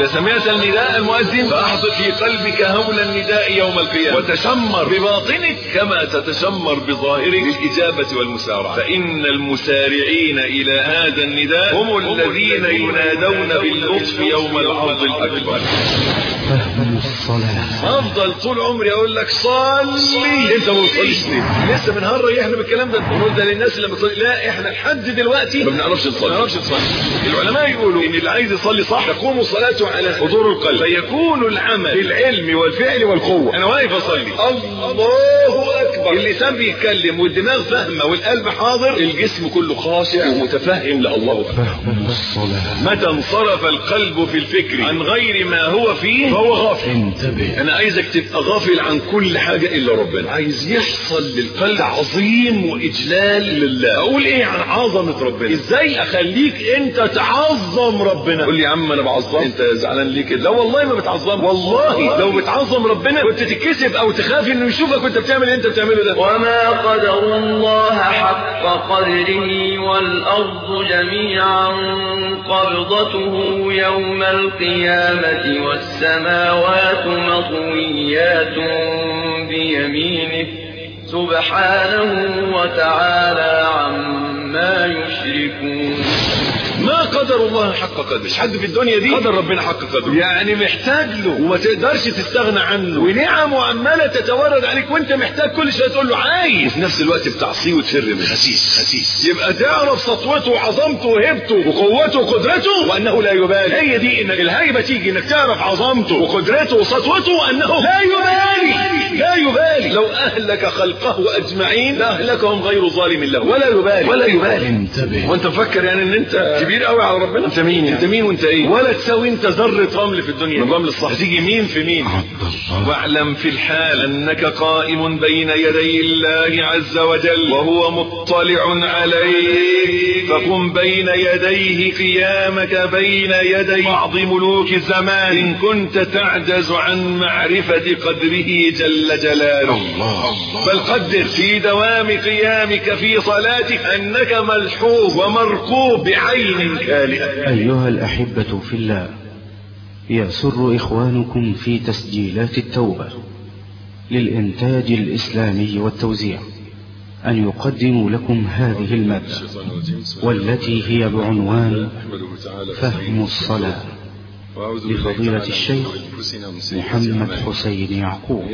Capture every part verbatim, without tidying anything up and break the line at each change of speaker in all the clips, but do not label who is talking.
إذا سمعت النداء المؤذن فأحضر في قلبك هول النداء يوم القيامة، وتشمر بباطنك كما تتشمر بظاهرك للإجابة والمسارعة، فإن المسارعين إلى هذا النداء هم الذين ينادون باللطف يوم العرض الأكبر.
فهم الصلاة.
أفضل طول عمري أقول لك صلي، أنت ما بتصليش ليه؟ لسه بنهرج إحنا بالكلام ده، بنقول ده للناس اللي بتصلي. لا، إحنا لحد دلوقتي ما بنعرفش نصلي. ما بنعرفش نصلي. العلماء يقولوا إن اللي عايز يصلي صح تقوم صلاته على حضور القلب، فيكون العمل بالعلم والفعل والقوة. أنا واقف أصلي، الله أكبر، اللسان بيتكلم والدماغ فاهمة والقلب حاضر، الجسم كله خاشع ومتفهم لله أكبر.
فهم الصلاة.
متى انصرف القلب في الفكر عن غير ما هو فيه فهو غافل.
انتبه.
أنا عايزك تبقى غافل عن كل حاجة إلا ربنا. عايز يحصل للقلب تعظيم وإجلال لله. أقول إيه عن عظمة ربنا؟ إزاي أخليك أنت تعظم ربنا؟ قول لي يا عم أنا بعظم، أنت زعلان ليه كده؟ لا والله ما بتعظم، والله لو بتعظم ربنا كنت تتكسب أو تخاف إنه يشوفك وأنت بتعمل اللي أنت بتعمله ده.
وما قدر الله حق قدره والأرض جميعا قبضته يوم القيامة والسماوات مطويات بيمينه سبحانه وتعالى عما يشركون.
ما قدر الله حق قدره. مش حد في الدنيا دي قدر ربنا حق قدره، يعني محتاج له وما تقدرش تستغنى عنه، ونعمه عماله تتورد عليك وانت محتاج كل شويه تقول له عايز، وفي نفس الوقت بتعصيه وتفر منه. خسيس خسيس. يبقى تعرف سطوته وعظمته وهبته وقوته وقدرته وانه لا يبالي. هي دي ان الهيبه تيجي انك تعرف عظمته وقدرته وسطوته وانه لا يبالي. لا يبالي. لو اهلك خلقه اجمعين لاهلكهم غير ظالم له، ولا يبالي ولا يبالي.
انتبه.
وانت مفكر يعني ان انت كبير قوي على ربنا؟ انت مين يعني؟ انت مين وانت ايه؟ ولا تساوي انت ذره رمل في الدنيا. الرمل الصح هتيجي مين في مين؟ واعلم في الحال انك قائم بين يدي الله عز وجل وهو مطلع عليك، فقم بين يديه قيامك بين يدي بعض ملوك الزمان ان كنت تعجز عن معرفة قدره جل جلاله.
الله.
بل قدر في دوام قيامك في صلاتك انك ملحوظ ومرقوب بعين كالئة.
أيها الأحبة في الله، يسر إخوانكم في تسجيلات التوبة للإنتاج الإسلامي والتوزيع أن يقدموا لكم هذه المادة، والتي هي بعنوان فهم الصلاة لفضيلة الشيخ محمد حسين يعقوب.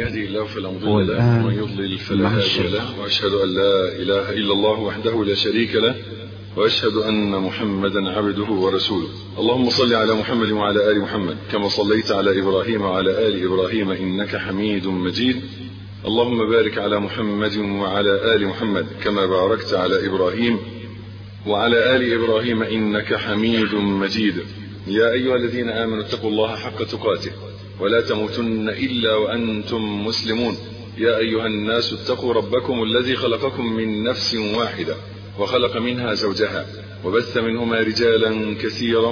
والآن مع الشيخ.
وأشهد أن لا إله إلا الله وحده لا شريك له، وأشهد أن محمدا عبده ورسوله. اللهم صل على محمد وعلى آل محمد كما صليت على إبراهيم وعلى آل إبراهيم إنك حميد مجيد. اللهم بارك على محمد وعلى آل محمد كما باركت على إبراهيم وعلى آل إبراهيم إنك حميد مجيد. يا أيها الذين آمنوا اتقوا الله حق تقاته ولا تموتن إلا وأنتم مسلمون. يا أيها الناس اتقوا ربكم الذي خلقكم من نفس واحدة وخلق منها زوجها وبث منهما رجالا كثيرا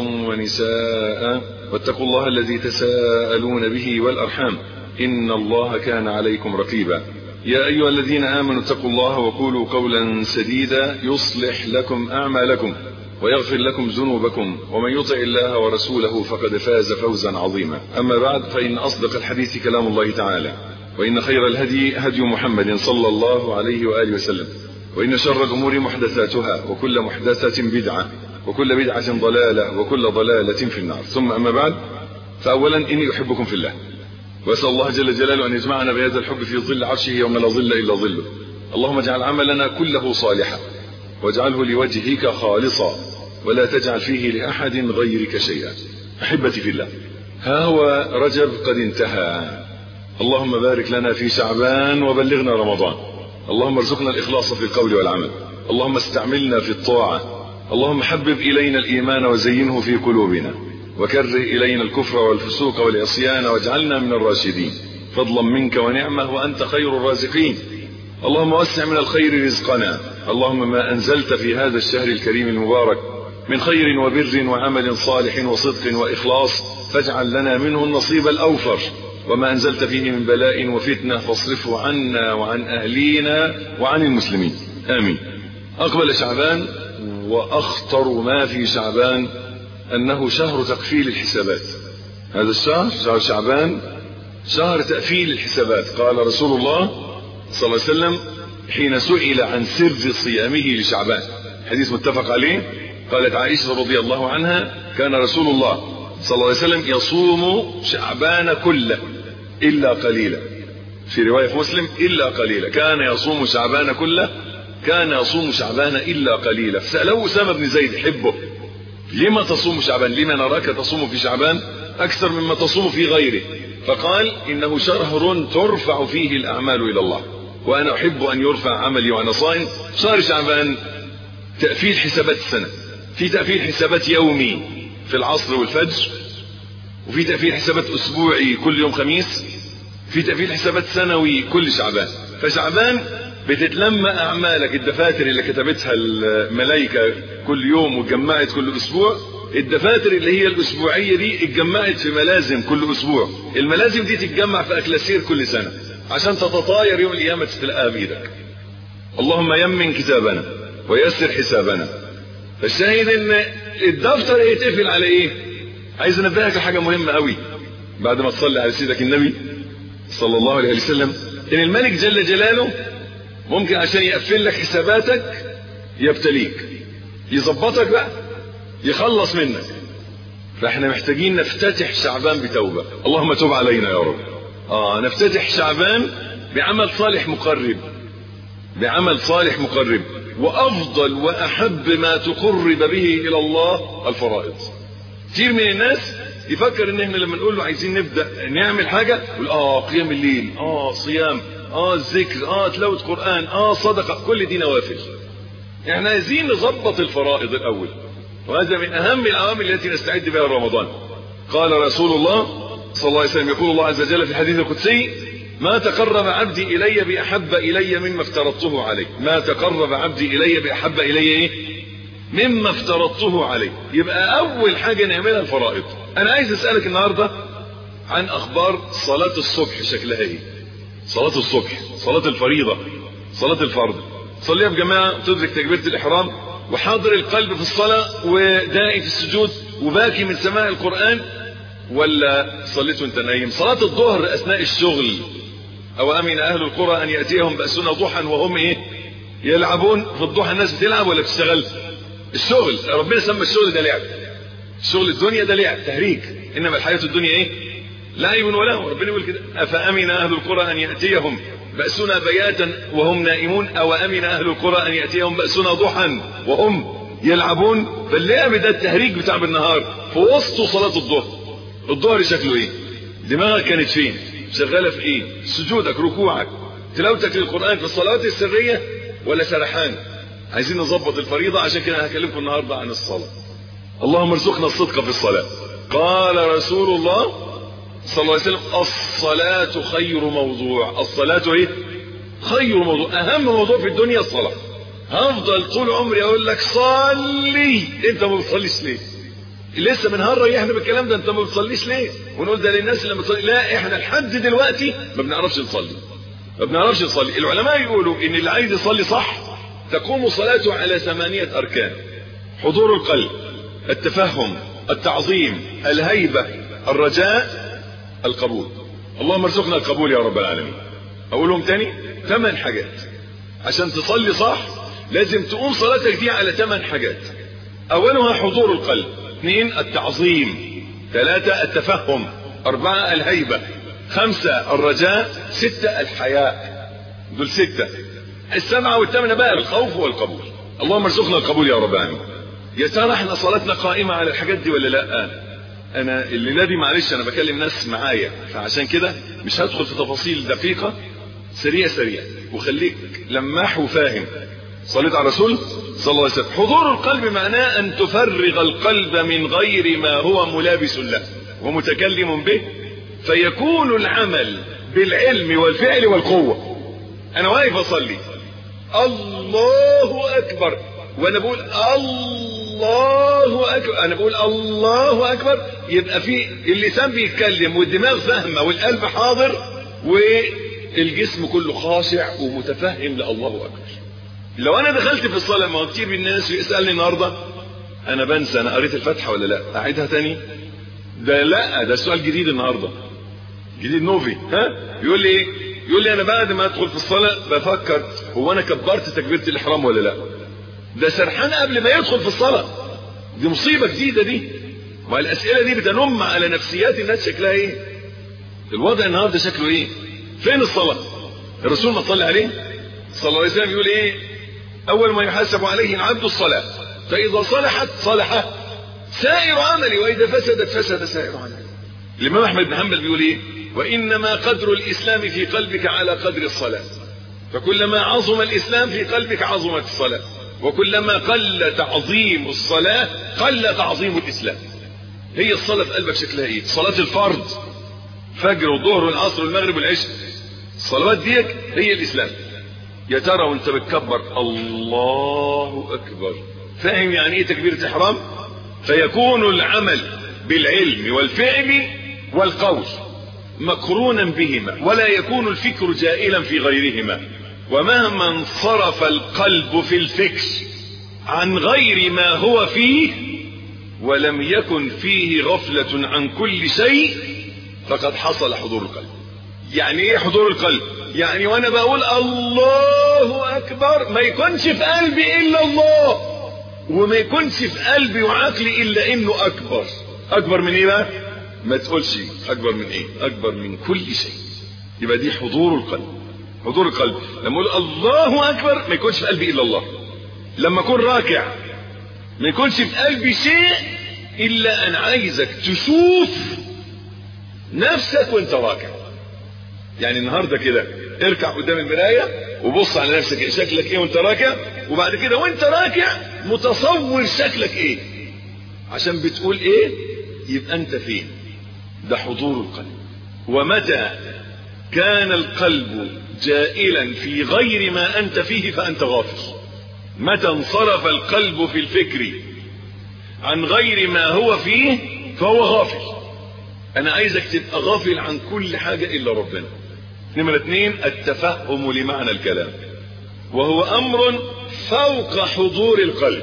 ونساء، واتقوا الله الذي تساءلون به والأرحام إن الله كان عليكم رقيبا. يا أيها الذين آمنوا اتقوا الله وقولوا قولا سديدا يصلح لكم أعمالكم ويغفر لكم ذنوبكم، ومن يطع الله ورسوله فقد فاز فوزا عظيما. أما بعد، فإن أصدق الحديث كلام الله تعالى، وإن خير الهدي هدي محمد صلى الله عليه وآله وسلم، وإن شر الأمور محدثاتها وكل محدثة بدعة وكل بدعة ضلالة وكل ضلالة في النار. ثم أما بعد، فأولا إني أحبكم في الله، وأسأل الله جل جلاله أن يجمعنا بهذا الحب في ظل عرشه يوم لا ظل إلا ظله. اللهم اجعل عملنا كله صالحا واجعله لوجهك خالصا ولا تجعل فيه لأحد غيرك شيئا. أحبتي في الله، ها هو رجب قد انتهى. اللهم بارك لنا في شعبان وبلغنا رمضان. اللهم ارزقنا الإخلاص في القول والعمل. اللهم استعملنا في الطاعة. اللهم حبب إلينا الإيمان وزينه في قلوبنا، وكره إلينا الكفر والفسوق والعصيان واجعلنا من الراشدين، فضلا منك ونعمة وأنت خير الرازقين. اللهم وسع من الخير رزقنا. اللهم ما أنزلت في هذا الشهر الكريم المبارك من خير وبر وعمل صالح وصدق وإخلاص فاجعل لنا منه النصيب الأوفر، وما أنزلت فيه من بلاء وفتنة فاصرفه عنا وعن أهلينا وعن المسلمين، آمين. أقبل شعبان، وأخطر ما في شعبان أنه شهر تقفيل الحسابات. هذا الشهر شهر شعبان شهر تأفيل الحسابات. قال رسول الله صلى الله عليه وسلم حين سئل عن سر صيامه لشعبان، حديث متفق عليه، قالت عائشة رضي الله عنها كان رسول الله صلى الله عليه وسلم يصوم شعبان كله إلا قليلا، في رواية في مسلم إلا قليلا، كان يصوم شعبان كله، كان يصوم شعبان إلا قليلا. فسأله أسامة بن زيد حبه لما تصوم شعبان، لما نراك تصوم في شعبان أكثر مما تصوم في غيره؟ فقال إنه شهر ترفع فيه الأعمال إلى الله، وأنا أحب أن يرفع عملي وأنا صائم. شهر شعبان تأفيل حسابات السنة، في تأفيل حسابات يومي في العصر والفجر، وفي تأفيل حسابات أسبوعي كل يوم خميس، في تأفيل حسابات سنوي كل شعبان. فشعبان بتتلم أعمالك، الدفاتر اللي كتبتها الملائكة كل يوم واتجمعت كل أسبوع، الدفاتر اللي هي الأسبوعية دي اتجمعت في ملازم كل أسبوع، الملازم دي تتجمع في أكلاسير كل سنة عشان تتطاير يوم القيامة تتلقاها بإيدك. اللهم يمن كتابنا ويسر حسابنا. فالشاهد ان الدفتر يتقفل على ايه؟ عايز انبهك لحاجة مهمة قوي بعد ما تصلي على سيدك النبي صلى الله عليه وسلم، ان الملك جل جلاله ممكن عشان يقفل لك حساباتك يبتليك، يظبطك بقى، يخلص منك. فاحنا محتاجين نفتتح شعبان بتوبة. اللهم تب علينا يا رب. اه نفتتح شعبان بعمل صالح مقرب، بعمل صالح مقرب. وافضل واحب ما تقرب به الى الله الفرائض. كتير من الناس يفكر ان احنا لما نقول له عايزين نبدا نعمل حاجه يقول اه قيام الليل، اه صيام، اه الذكر، اه تلاوه قران، اه صدقه، كل دي نوافل. احنا عايزين نظبط الفرائض الاول، وهذا من اهم العوامل التي نستعد بها رمضان. قال رسول الله صلى الله عليه وسلم، يقول الله عز وجل في الحديث القدسي: ما تقرب عبدي الي باحب الي مما افترضته عليه. ما تقرب عبدي الي باحب الي ايه؟ مما افترضته عليه. يبقى اول حاجه نعملها الفرائض. انا عايز اسالك النهارده عن اخبار صلاه الصبح، شكلها ايه؟ صلاه الصبح، صلاه الفريضه، صلاه الفرض، صليها بجماعه، تدرك تكبيره الاحرام وحاضر القلب في الصلاه ودائي في السجود وباكي من سماع القران، ولا صليت وانت نايم؟ صلاه الظهر اثناء الشغل: او امن اهل القرى ان ياتيهم باسنا ضحى وهم ايه؟ يلعبون. في الضحى الناس بتلعب ولا بتشتغل؟ الشغل. ربنا سمى الشغل ده لعب، الشغل الدنيا ده لعب تهريج، انما الحياه الدنيا ايه؟ لعب ولهو. ربنا يقول كده: افامن اهل القرى ان ياتيهم باسنا بياتا وهم نائمون، او امن اهل القرى ان ياتيهم باسنا ضحى وهم يلعبون. فاللعب ده التهريج بتاع بالنهار، في وسطه صلاه الظهر. الظهر شكله ايه؟ دماغك كانت فين؟ شغاله في ايه؟ سجودك، ركوعك، تلاوتك للقران في الصلاه السريه ولا سرحان؟ عايزين نظبط الفريضه. عشان كده هكلمكم النهارده عن الصلاه. اللهم ارزقنا الصدق في الصلاه. قال رسول الله صلى الله عليه وسلم: الصلاه خير موضوع. الصلاه ايه؟ خير موضوع. اهم موضوع في الدنيا الصلاه. هفضل طول عمري اقول لك صلي، انت ما بتصليش ليه؟ لسه من هره ريحنا بالكلام ده، انت ما بتصليش ليه؟ ونقول ده للناس اللي بتصلي. لا، احنا لحد دلوقتي ما بنعرفش نصلي، ما بنعرفش نصلي. العلماء يقولوا ان اللي عايز يصلي صح تقوم صلاته على ثمانية اركان: حضور القلب، التفهم، التعظيم، الهيبة، الرجاء، القبول. اللهم ارزقنا القبول يا رب العالمين. اقولهم تاني: ثمان حاجات عشان تصلي صح لازم تقوم صلاتك دي على ثمان حاجات. اولها حضور القلب، اثنين التعظيم، ثلاثة التفهم، اربعة الهيبة، خمسة الرجاء، ستة الحياء. دول ستة. السبعة والثامنة بقى الخوف والقبول. اللهم ارزقنا القبول يا رب العالمين. يا ترى احنا صلاتنا قائمة على الحاجات دي ولا لا؟ انا الليلة دي معلش انا بكلم ناس معايا، فعشان كده مش هدخل في تفاصيل دقيقة، سريع سريع وخليك لماح وفاهم. صليت على الرسول صلى الله عليه وسلم. حضور القلب معناه ان تفرغ القلب من غير ما هو ملابس له ومتكلم به، فيكون العمل بالعلم والفعل والقوة. انا واقف اصلي، الله اكبر، وانا بقول الله اكبر، انا بقول الله اكبر، يبقى في اللسان بيتكلم والدماغ فاهمه والقلب حاضر والجسم كله خاشع ومتفهم لله اكبر. لو انا دخلت في الصلاه، ما كتير من الناس يسالني النهارده: انا بنسى انا قريت الفاتحه ولا لا، اعيدها تاني؟ ده لا، ده سؤال جديد النهارده، جديد نوفي. ها يقول لي ايه؟ يقول لي انا بعد ما ادخل في الصلاه بفكر هو انا كبرت تكبيره الاحرام ولا لا. ده سرحان قبل ما يدخل في الصلاه. دي مصيبه جديده دي. والاسئله دي بتنم على نفسيات الناس شكلها ايه. الوضع النهارده شكله ايه؟ فين الصلاه؟ الرسول ما صلى عليه صلى الله عليه وسلم يقول ايه؟ اول ما يحاسب عليه العبد الصلاه، فاذا صلحت صلح سائر عملي، واذا فسدت فسد سائر عملي. الامام احمد بن حنبل بيقول ايه؟ وانما قدر الاسلام في قلبك على قدر الصلاه، فكلما عظم الاسلام في قلبك عظمت الصلاه، وكلما قل تعظيم الصلاه قل تعظيم الاسلام. هي الصلاه في قلبك شكلها ايه؟ صلاه الفرض، فجر والظهر والعصر والمغرب والعشاء، الصلوات ديك هي الاسلام. يا ترى وانت بتكبر الله اكبر فاهم يعني ايه تكبيره احرام؟ فيكون العمل بالعلم والفعل والقول مقرونا بهما، ولا يكون الفكر جائلا في غيرهما. ومهما انصرف القلب في الفكر عن غير ما هو فيه ولم يكن فيه غفلة عن كل شيء فقد حصل حضور القلب. يعني ايه حضور القلب؟ يعني وانا بقول الله اكبر ما يكونش في قلبي الا الله، وما يكونش في قلبي وعقلي الا انه اكبر. اكبر من ايه بقى؟ ما تقولش اكبر من ايه، اكبر من كل شيء. يبقى دي حضور القلب. حضور القلب لما اقول الله اكبر ما يكونش في قلبي الا الله. لما اكون راكع ما يكونش في قلبي شيء الا ان عايزك تشوف نفسك وانت راكع. يعني النهارده كده اركع قدام المرايه وبص على نفسك شكلك ايه وانت راكع، وبعد كده وانت راكع متصور شكلك ايه، عشان بتقول ايه يبقى انت فين. ده حضور القلب. ومتى كان القلب جائلا في غير ما انت فيه فانت غافل. متى انصرف القلب في الفكر عن غير ما هو فيه فهو غافل. انا عايزك تبقى غافل عن كل حاجة الا ربنا. نمرة اتنين التفهم لمعنى الكلام، وهو امر فوق حضور القلب.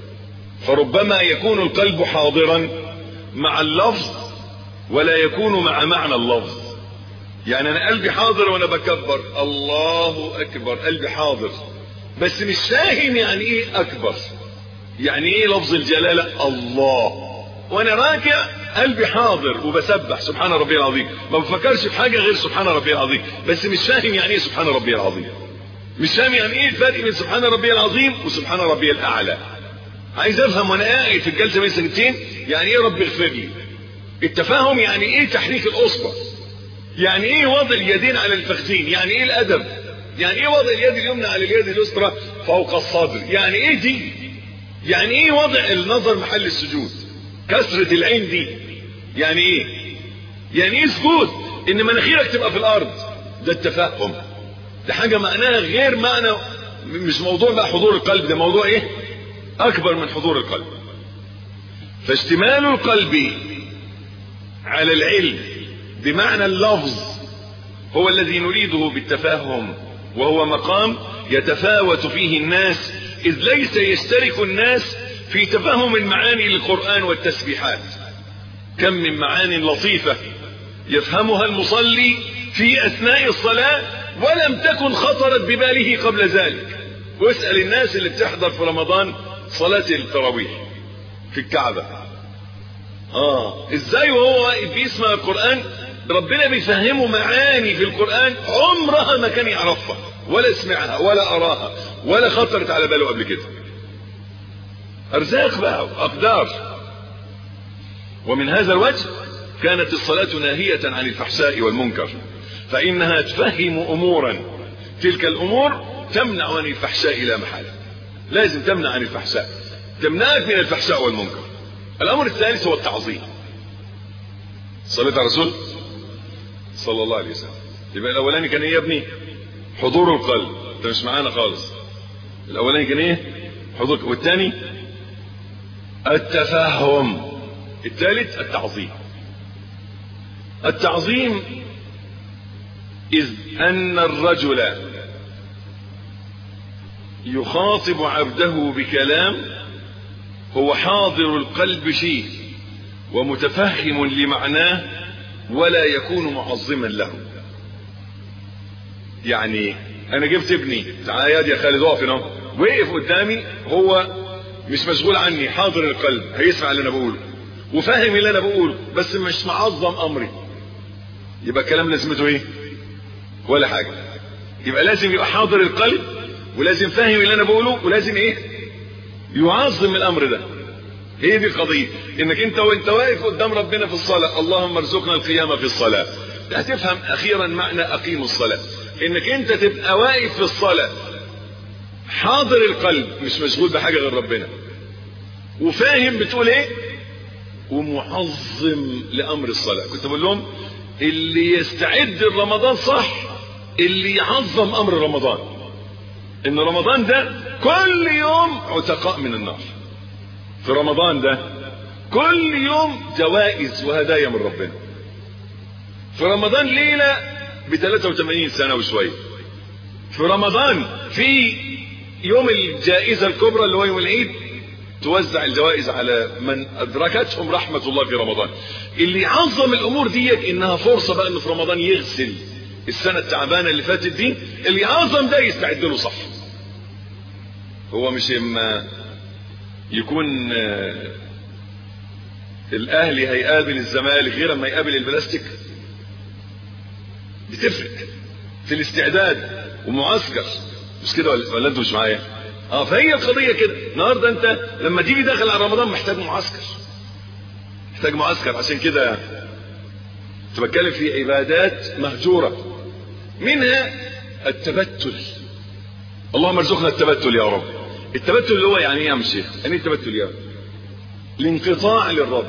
فربما يكون القلب حاضرا مع اللفظ ولا يكون مع معنى اللفظ. يعني انا قلبي حاضر وانا بكبر الله اكبر، قلبي حاضر بس مش فاهم يعني ايه اكبر، يعني ايه لفظ الجلالة الله. وانا راكع قلبي حاضر وبسبح سبحان ربي العظيم، ما بفكرش في حاجة غير سبحان ربي العظيم، بس مش فاهم يعني ايه سبحان ربي العظيم، مش فاهم يعني ايه الفرق بين سبحان ربي العظيم وسبحان ربي الاعلى. عايز افهم وانا قاعد في الجلسة بين سنتين يعني ايه رب اغفر لي. التفاهم يعني ايه تحريك الاصبع، يعني ايه وضع اليدين على الفخذين، يعني ايه الادب، يعني ايه وضع اليد اليمنى على اليد اليسرى فوق الصدر، يعني ايه دي، يعني ايه وضع النظر محل السجود، كسرة العين دي يعني ايه، يعني ايه سجود ان مناخيرك تبقى في الارض. ده التفهم. ده حاجة معناها غير معنى، مش موضوع بقى حضور القلب، ده موضوع ايه اكبر من حضور القلب. فاشتمال القلب على العلم بمعنى اللفظ هو الذي نريده بالتفاهم، وهو مقام يتفاوت فيه الناس، إذ ليس يشترك الناس في تفهم المعاني للقرآن والتسبيحات. كم من معاني لطيفة يفهمها المصلي في أثناء الصلاة ولم تكن خطرت بباله قبل ذلك. واسأل الناس اللي بتحضر في رمضان صلاة التراويح في الكعبة، اه ازاي وهو بيسمع القرآن ربنا بيفهمه معاني في القرآن عمرها ما كان يعرفها ولا سمعها ولا أراها ولا خطرت على باله قبل كده. أرزاق بقى وأقدار. ومن هذا الوجه كانت الصلاة ناهية عن الفحشاء والمنكر، فإنها تفهم أمورا تلك الأمور تمنع عن الفحشاء لا محالة. لازم تمنع عن الفحشاء، تمنعك من الفحشاء والمنكر. الأمر الثالث هو التعظيم. صلاة الرسول صلى الله عليه وسلم. يبقى الأولاني كان إيه يا ابني؟ حضور القلب. أنت مش معانا خالص. الأولاني كان إيه؟ حضور. والثاني التفهم. الثالث التعظيم. التعظيم إذ أن الرجل يخاطب عبده بكلام هو حاضر القلب فيه ومتفهم لمعناه ولا يكون معظما له. يعني انا جبت ابني، تعالى يا خالد اقف هنا، وقف قدامي، هو مش مشغول عني، حاضر القلب، هيسمع اللي انا بقوله وفاهم اللي انا بقوله، بس مش معظم امري، يبقى الكلام لازمته ايه؟ ولا حاجه. يبقى لازم يبقى حاضر القلب، ولازم فاهم اللي انا بقوله، ولازم ايه؟ يعظم الامر ده. هي دي القضيه، انك انت وانت واقف قدام ربنا في الصلاه، اللهم ارزقنا القيام في الصلاه، هتفهم اخيرا معنى اقيموا الصلاه، انك انت تبقى واقف في الصلاه حاضر القلب، مش مشغول بحاجه غير ربنا، وفاهم بتقول ايه، ومعظم لامر الصلاه. كنت بقول لهم اللي يستعد لرمضان صح اللي يعظم امر رمضان، ان رمضان ده كل يوم عتقاء من النار. في رمضان ده كل يوم جوائز وهدايا من ربنا. في رمضان ليله ب ثلاثة وثمانين سنه وشويه. في رمضان في يوم الجائزه الكبرى اللي هو يوم العيد، توزع الجوائز على من ادركتهم رحمه الله في رمضان. اللي يعظم الامور دي انها فرصه بقى انه في رمضان يغسل السنه التعبانه اللي فاتت دي، اللي يعظم ده يستعد له صح. هو مش اما يكون الاهلي هيقابل الزمالك غير اما يقابل البلاستيك، بتفرق في الاستعداد ومعسكر، مش كده ولا انتوا مش معايا؟ اه فهي القضيه كده. النهارده انت لما تيجي داخل على رمضان محتاج معسكر، محتاج معسكر. عشان كده كنت بتكلم في عبادات مهجوره، منها التبتل. اللهم ارزقنا التبتل يا رب. التبتل اللي هو يعني ايه يا شيخ؟ يعني ايه التبتل يا رب؟ الانقطاع للرب،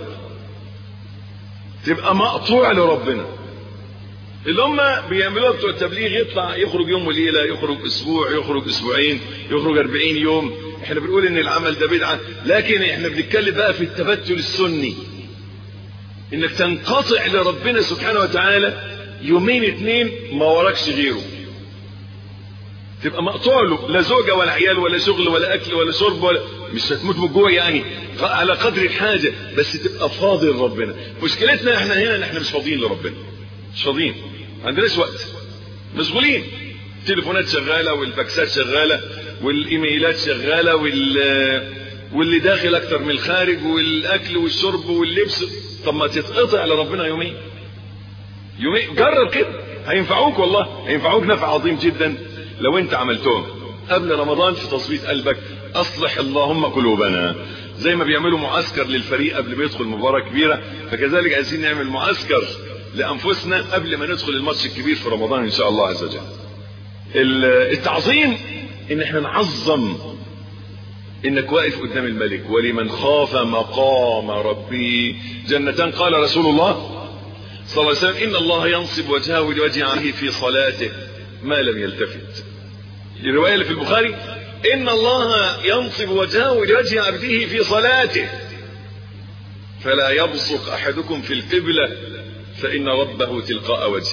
تبقى مقطوع لربنا. اللي هم بيعملوها بتوع التبليغ، يطلع يخرج يوم وليله، يخرج اسبوع، يخرج اسبوعين، يخرج أربعين يوم. احنا بنقول ان العمل ده بدعه، لكن احنا بنتكلم بقى في التبتل السني، انك تنقطع لربنا سبحانه وتعالى يومين اتنين ما وراكش غيره، تبقى مقطوع له، لا زوجه ولا عيال ولا شغل ولا اكل ولا شرب، ولا مش هتموت من الجوع يعني، على قدر الحاجه، بس تبقى فاضي لربنا. مشكلتنا احنا هنا ان احنا مش فاضيين لربنا، مش فاضيين، ما عندناش وقت، مشغولين، التليفونات شغاله والفاكسات شغاله والايميلات شغاله وال واللي داخل اكتر من الخارج، والاكل والشرب واللبس. طب ما تتقطع لربنا يومين يومين، جرب كده، هينفعوك والله، هينفعوك نفع عظيم جدا لو انت عملتهم قبل رمضان في تظبيط قلبك. اصلح اللهم قلوبنا، زي ما بيعملوا معسكر للفريق قبل ما يدخل مباراه كبيره، فكذلك عايزين نعمل معسكر لانفسنا قبل ما ندخل الماتش الكبير في رمضان ان شاء الله عز وجل. التعظيم ان احنا نعظم انك واقف قدام الملك. ولمن خاف مقام ربه جنتان. قال رسول الله صلى الله عليه وسلم ان الله ينصب وجهه لوجه عبده في صلاته ما لم يلتفت. الروايه اللي في البخاري ان الله ينصب وجهه لوجه عبده في صلاته فلا يبصق احدكم في القبله فان ربه تلقاء وجهه.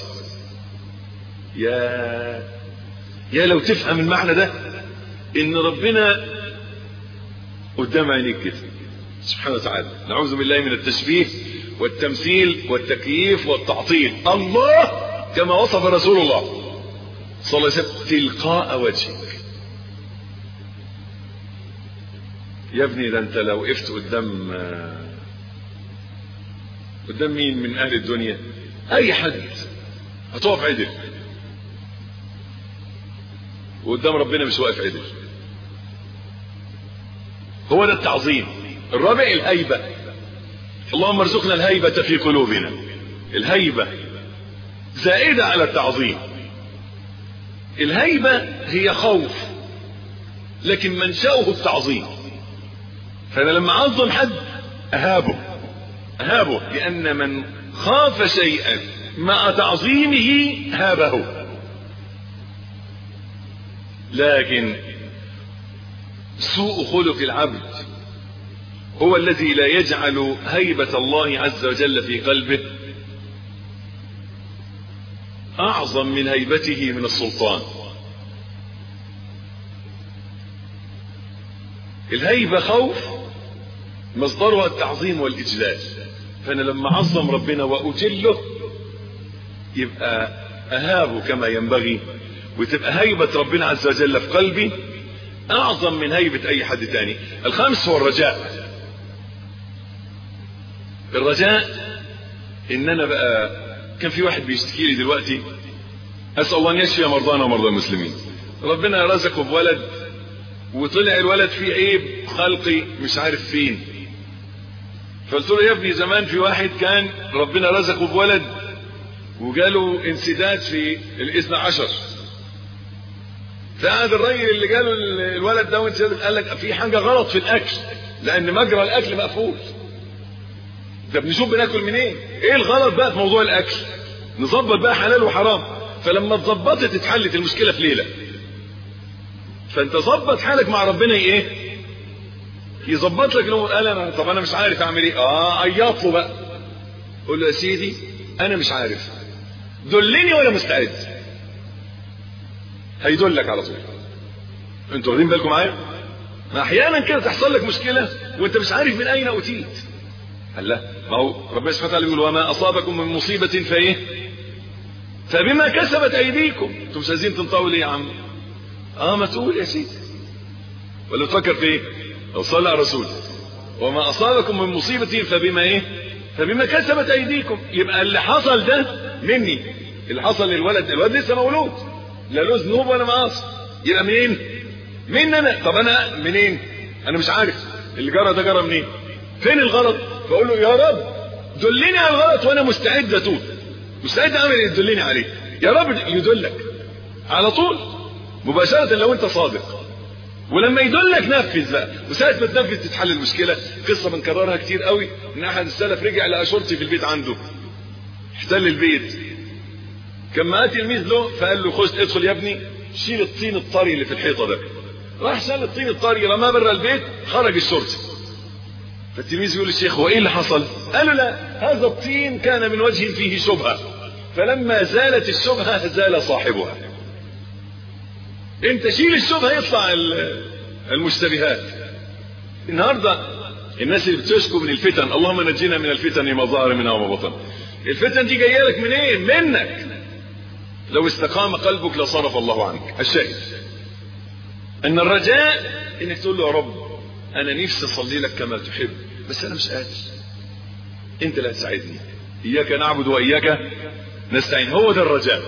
يا يا لو تفهم المعنى ده، ان ربنا قدام عينيك كده سبحانه وتعالى. نعوذ بالله من التشبيه والتمثيل والتكييف والتعطيل. الله كما وصف رسول الله صلى الله عليه وسلم تلقاء وجهك. يا ابني ده انت لو وقفت قدام قدام مين من اهل الدنيا، اي حد، هتقف عدل، وقدام ربنا مش واقف عدل. هو ده التعظيم. الرابع الهيبة. اللهم ارزقنا الهيبة في قلوبنا. الهيبة زائدة على التعظيم. الهيبة هي خوف لكن منشأه التعظيم. فأنا لما أعظم حد أهابه أهابه لأن من خاف شيئا مع تعظيمه هابه. لكن سوء خلق العبد هو الذي لا يجعل هيبة الله عز وجل في قلبه أعظم من هيبته من السلطان. الهيبة خوف مصدرها التعظيم والإجلال، فانا لما اعظم ربنا واجله يبقى اهابه كما ينبغي، وتبقى هيبة ربنا عز وجل في قلبي اعظم من هيبة اي حد تاني. الخامس هو الرجاء. الرجاء ان انا بقى، كان في واحد بيشتكي لي دلوقتي، اسال الله ان يشفي مرضانا ومرضى المسلمين، ربنا رزقه بولد وطلع الولد فيه عيب خلقي مش عارف فين. فقلت له يا ابني زمان في واحد كان ربنا رزقه بولد وجاله انسداد في الاثنى عشر، فقعد الراجل اللي جاله الولد ده وانسداد قال لك في حاجه غلط في الاكل، لان مجرى الاكل مقفول. طب نشوف بناكل منين؟ ايه الغلط بقى في موضوع الاكل؟ نظبط بقى حلال وحرام. فلما اتظبطت اتحلت المشكله في ليله. فانت ظبط حالك مع ربنا ايه؟ يظبط لك الامور. قال انا طب انا مش عارف اعمل ايه. اه عيط له بقى، قول له يا سيدي انا مش عارف، دلني وانا مستعد. هيدلك على طول. انتوا واخدين بالكم معايا؟ ما احيانا كده تحصل لك مشكله وانت مش عارف من اين اتيت. قال لا، ما هو ربنا سبحانه وتعالى بيقول وما اصابكم من مصيبه فايه؟ فبما كسبت ايديكم. انتوا مش عايزين تنطوا ليه يا عم؟ اه ما تقول يا سيدي، ولا تفكر في ايه؟ لو صلى على الرسول وما اصابكم من مصيبه فبما ايه؟ فبما كسبت ايديكم. يبقى اللي حصل ده مني، اللي حصل للولد، الولد لسه مولود لا له ذنوب ولا معاصي، يبقى منين؟ من انا. طب انا منين؟ انا مش عارف اللي جرى ده جرى منين؟ فين الغلط؟ فاقول له يا رب دلني على الغلط وانا مستعد اتوب، مستعد اعمل اللي تدلني عليه. يا رب يدلك على طول مباشره لو انت صادق. ولما يدلك نفذ بقى، وساعه ما تنفذ تتحل المشكله. قصه بنكررها كتير قوي، ان احد السلف رجع لقى شرطي في البيت عنده احتل البيت. كان معاه تلميذ له فقال له خش ادخل يا ابني شيل الطين الطري اللي في الحيطه ده. راح شال الطين الطري رماه بره البيت، خرج الشرطي. فالتلميذ يقول للشيخ هو ايه اللي حصل؟ قال له لا، هذا الطين كان من وجه فيه شبهه، فلما زالت الشبهه زال صاحبها. انت شيل الشبهه يطلع المشتبهات. النهارده الناس اللي بتشكو من الفتن، اللهم نجينا من الفتن ما ظهر منها وما بطن. الفتن دي جايه لك منين؟ إيه؟ منك. لو استقام قلبك لصرف الله عنك. الشاهد ان الرجاء انك تقول له يا رب انا نفسي اصلي لك كما تحب، بس انا مش قادر، انت اللي هتساعدني. اياك نعبد واياك نستعين. هو ده الرجاء.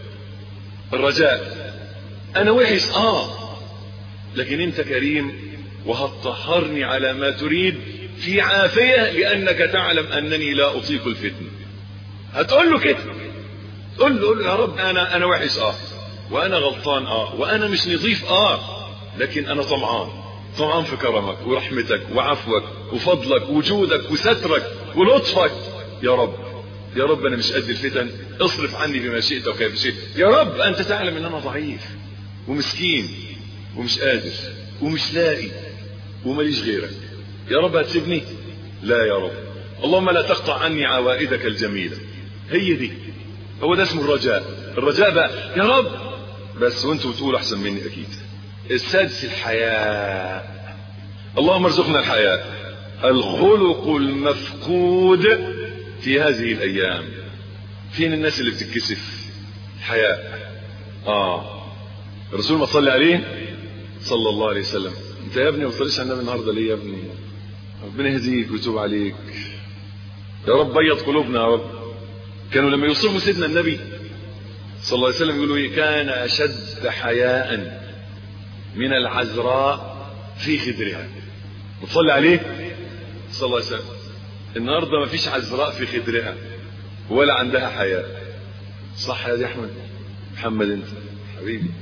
الرجاء انا وحش اه، لكن انت كريم وهتطهرني على ما تريد في عافية، لانك تعلم انني لا اطيق الفتن. هتقول له كده، قول له, قول له يا رب انا انا وحش اه، وانا غلطان اه، وانا مش نظيف اه، لكن انا طمعان، طمعان في كرمك ورحمتك وعفوك وفضلك وجودك وسترك ولطفك. يا رب يا رب انا مش قد الفتن، اصرف عني بما شئت وكيف شئت. يا رب انت تعلم ان انا ضعيف ومسكين ومش قادر ومش لاقي ومليش غيرك. يا رب هتسيبني؟ لا يا رب. اللهم لا تقطع عني عوائدك الجميلة. هي دي، هو ده اسمه الرجاء. الرجاء بقى يا رب بس وانتوا بتقولوا احسن مني اكيد. السادس الحياء. اللهم ارزقنا الحياء، الخلق المفقود في هذه الايام. فين الناس اللي بتتكسف؟ الحياء. اه الرسول ما صلى عليه صلى الله عليه وسلم، انت يا ابني ما تصليش على النبي النهارده ليه يا ابني؟ ربنا يهديك ويتوب عليك يا رب، بيض قلوبنا يا رب. كانوا لما يوصفوا سيدنا النبي صلى الله عليه وسلم يقولوا ايه؟ كان اشد حياء من العذراء في خدرها. وتصلي عليه صلى الله عليه وسلم. النهارده ما فيش عذراء في خدرها ولا عندها حياء. صح يا دي احمد محمد انت حبيبي.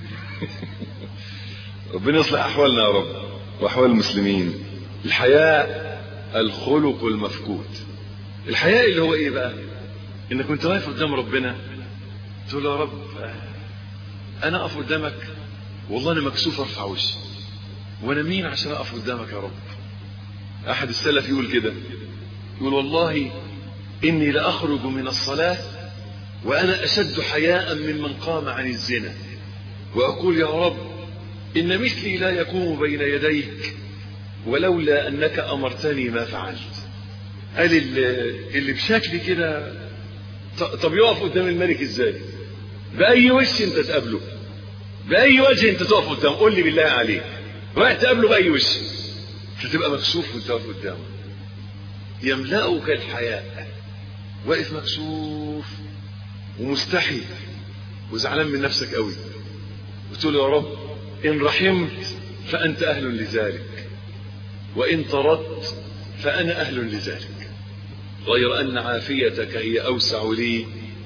ربنا يصلح احوالنا يا رب واحوال المسلمين. الحياء الخلق المفقود. الحياء اللي هو ايه بقى؟ انك كنت واقف قدام ربنا تقول له يا رب انا اقف قدامك والله انا مكسوف ارفع وشي، وانا مين عشان اقف قدامك يا رب؟ احد السلف يقول كده، يقول والله اني لاخرج من الصلاة وانا اشد حياء ممن قام عن الزنا، واقول يا رب ان مثلي لا يقوم بين يديك ولولا انك امرتني ما فعلت. قال اللي بشكل كده طب يقف قدام الملك ازاي؟ باي وش انت تقابله؟ باي وجه انت تقف قدامه؟ قول لي بالله عليك رايح تقابله باي وش؟ فتبقى مكسوف وانت واقف قدامه. يملأك الحياء، واقف مكسوف ومستحي وزعلان من نفسك قوي، وتقول يا رب ان رحمت فانت اهل لذلك، وان طردت فانا اهل لذلك، غير ان عافيتك هي اوسع لي